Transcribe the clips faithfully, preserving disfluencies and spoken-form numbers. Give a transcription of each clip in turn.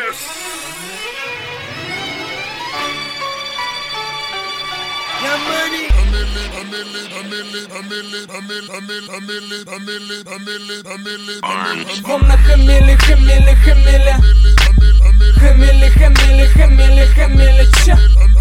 Вам нахамили, хамили, хамили, хамили, хамили, хамили, хамили, ча.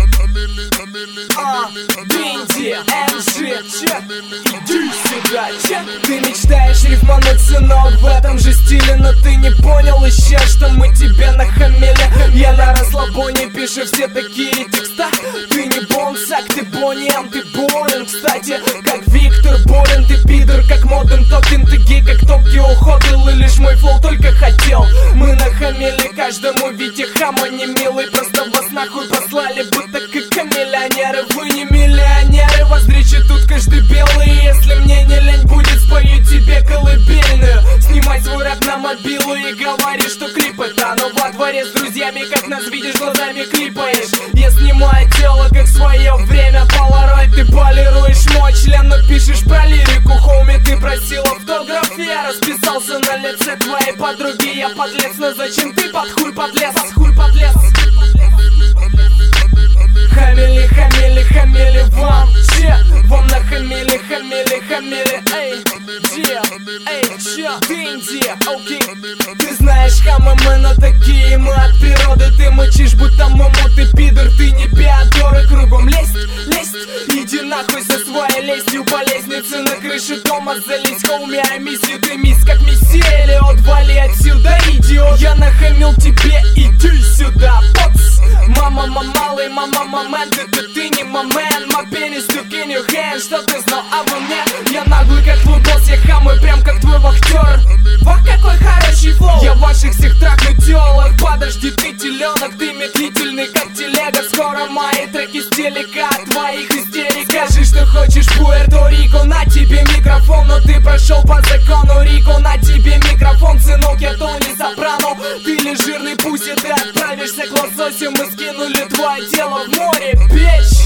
А, Бинди, эм жи, ча. Иди сюда, ча. Ты мечтаешь рифмануть, сынок, в этом же стиле, но ты не понял еще, что мы тебе нахамили. Я на расслабоне пишу все такие текста. Ты не бонсак, ты бонем, ты болен, кстати, как Виктор Болен. Ты пидор, как Моден Токен, ты гей, как Токио Ходл. И лишь мой флоу только хотел. Мы нахамили каждому, виде хама не милый. Просто вас нахуй послали, будто как миллионеры. Вы не миллионеры, вас встречи тут каждый белый. Если мне не лень будет, спою тебе колыбельную. Снимай свой рэп на мобилу и говори, что клип это. Но во дворе с друзьями, как нас видишь, глазами клипаешь. Я снимаю тело, как в свое время полароид. Ты полируешь мой член, но пишешь про лирику. Хоуми, ты просил автограф, я расписался на лице твоей подруги. Я подлец, но зачем ты под хуй подлез? Под хуй подлез. Хамили, хамили, хамили вам, че? Вам нахамили, хамили, хамили, эй, че? Эй, че? Бинди, окей. Ты знаешь, хамы мы, но такие мы от природы. Ты мычишь, будто маму, ты пидор, ты не пиадор. И кругом лезть, лезть, иди нахуй со своей лестью по лестнице на крыше дома залезь. Хоуми, а мисси, ты мисс как мессия или отвали отсюда, идиот. Я нахамил тебе, иди сюда, поц. Мама, мамалый, мама, момент, это ты не момент. My penis took in your hand, что ты знал обо мне? Я наглый, как твой босс, я хамый, прям как твой вахтер. Вах, какой хороший флоу. Я ваших всех трахну телок. Подожди, ты теленок, ты медлительный, как телега. Скоро мои треки с телека от твоих истерик. Скажи, что хочешь, Пуэрто-Рико. На тебе микрофон, но ты прошел по закону Рико. На тебе микрофон, сынок, я Тони Сопрано. Ты ли жирный пуси, ты отправишься к лососю. Мы скинули твое тело в море, бич.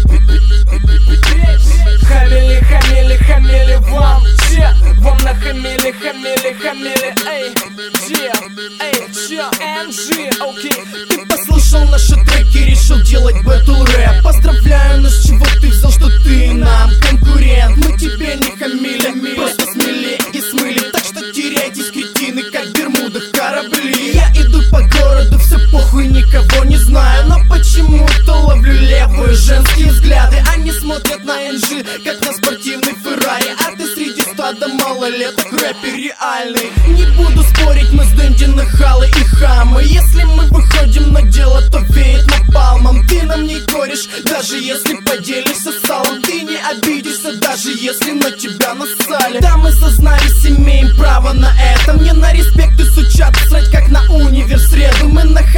Хамили, хамили, хамили вам, че? Вам нахамили, хамили, хамили, эй, че? Эй, че? эм жи, окей. Ты послушал наши треки, решил делать бэтл рэп. Поздравляю, но с чего ты взял, что ты нам конкурент? Мы тебе не хамили, просто смели и смыли. Так что теряйтесь, кретины, как в Бермудах корабли. Я иду по городу, все похуй, никого не знаю, но почему-то ловлю левые женские взгляды. Они смотрят на эн жи, как на спортивный Феррари. А ты среди стада малолеток, рэпер реальный. Не буду спорить, мы с Дэнди нахалы и хамы. Если мы выходим на дело, то веет напалмом. Ты нам не корешь, даже если поделишься салом. Ты не обидишься, даже если на тебя нассали. Да, мы сознались, имеем право на это. Мне на респект и сучат срать, как на универ в среду. Мы на